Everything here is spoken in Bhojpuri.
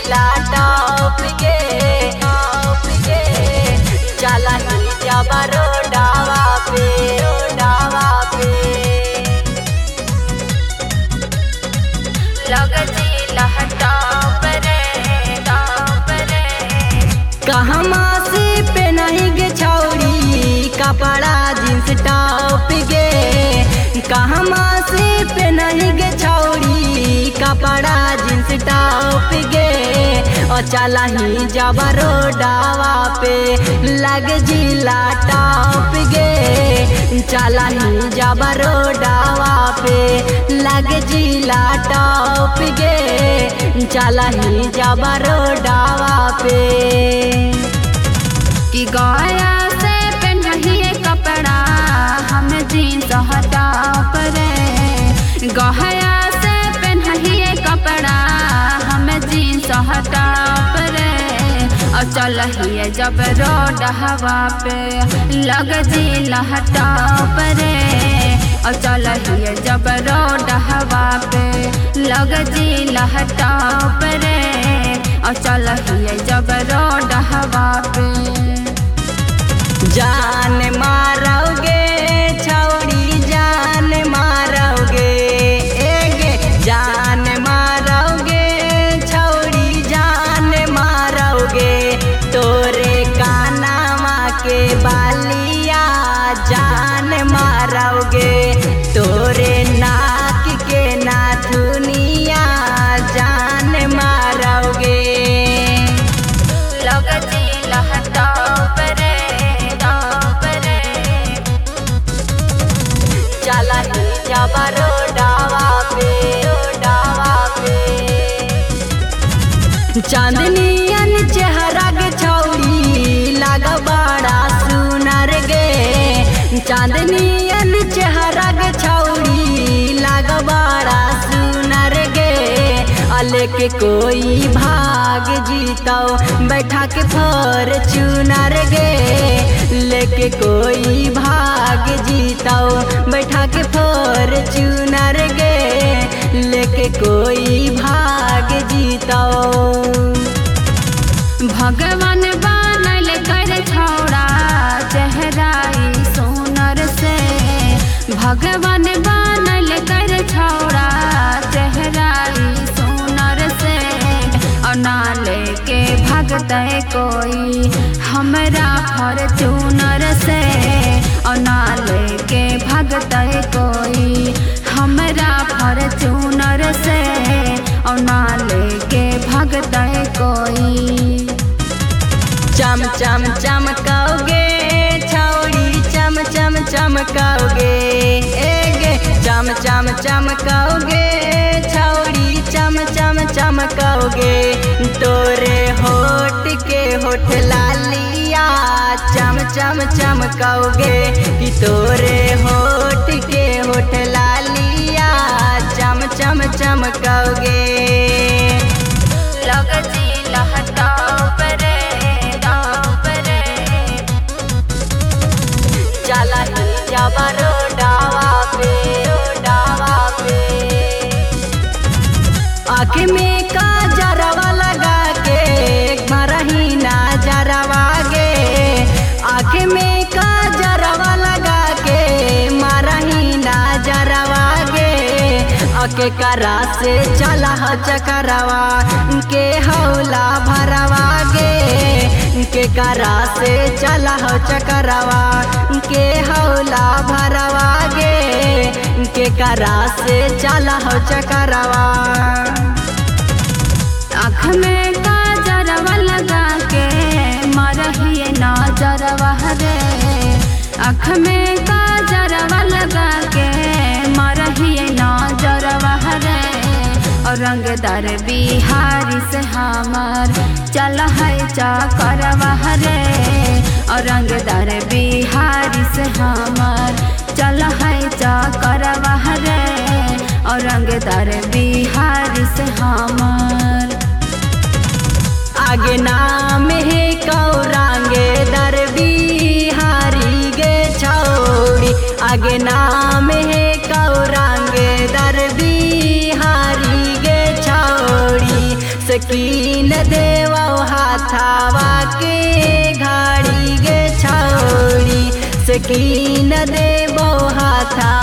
जिला टॉप गे चला ही जाबा रोडावा पे लग जिला टॉप रे कहमा से पे नहीं गे छौड़ी कपड़ा जींस टॉप गे कहमा से पे नहीं गे छौड़ी कपड़ा जींस टॉप गे और चला ही जाबा रोडावा पे लग जिला टॉप गे चला ही जाबा रोडावा पे लग जिला टॉप गे चला ही जाबा रोडावा पे कि गया से पहनिए कपड़ा हम जींस टॉप रे गया से पहनिए कपड़ा हम जींस टॉप रे और चल ही जब रोड हवा पे लग जिला टॉप रे और चल ही जब रोड हवा पे लग जिला टॉप रे और चल ही जब रोड हवा पे जान मारोगे छौड़ी जान मारोगे एगे जान मारोगे छौड़ी जान मारोगे तोरे कानावा के बालिया जान मारोगे तोरे नाक के नाथुनिया जान मारोगे लग जिला टॉप रे चला ही जाबा रोडावा पे चांदनियन चेहरा गे छौड़ी लाग बड़ा सुनर गे चांदनियन चेहरा गे छौड़ी लाग बड़ा सुनर गे लेके कोई भाग जीतो बैठा के फॉर्च्यूनर गे लेके कोई भाग जीतो बैठा के फॉर्च्यूनर गे लेके कोई भाग जीतो भगवान बनल कर छौड़ा चेहराई सोनर से भगवान बनल कर छौड़ा चेहराई सोनर से और ना लेके भगते कोई हमरा फॉर्च्यूनर से और ना लेके भगते कोई हमरा फॉर्च्यूनर से और ना लेके भगते कोई चम चम चमकाओगे छौड़ी चम चम चमकाओगे एगे चम चम चमकाओगे छौड़ी चम चम चमकाओगे तोरे होठ के होठ लालिया चम चम चमकाओगे कि तोरे होठ के होठ लालिया चम चम चमकाओगे लग जिला टॉप रे चला ही जाबा रोडावा पे आँख में काजरवा लगा के मरही ना जरवा गे आँख में काजरवा लगा के मरही ना जरवा गे अके करा से चला चकरवा के हौला भरवा गे के करा से चला चकरवा के हौला भरवा गे के करा से चला चकरवा आँख में काजरवा लगा के मरही नजरवा रे आँख में काजरवा लगा के मरही नजरवा रे और रंगदार बिहारी से हमार चल है चकरवा रे और रंगदार बिहारी से हमार चल है चकरवा रे और रंगदार बिहारी से हमार आगे नाम है कौरांगे दर बिहारी गे छौड़ी आगे नाम है कौरांगे दर बिहारी गे छौड़ी सकीन देवा हाथावा के घाड़ी गे छौड़ी सकीन देवा हाथा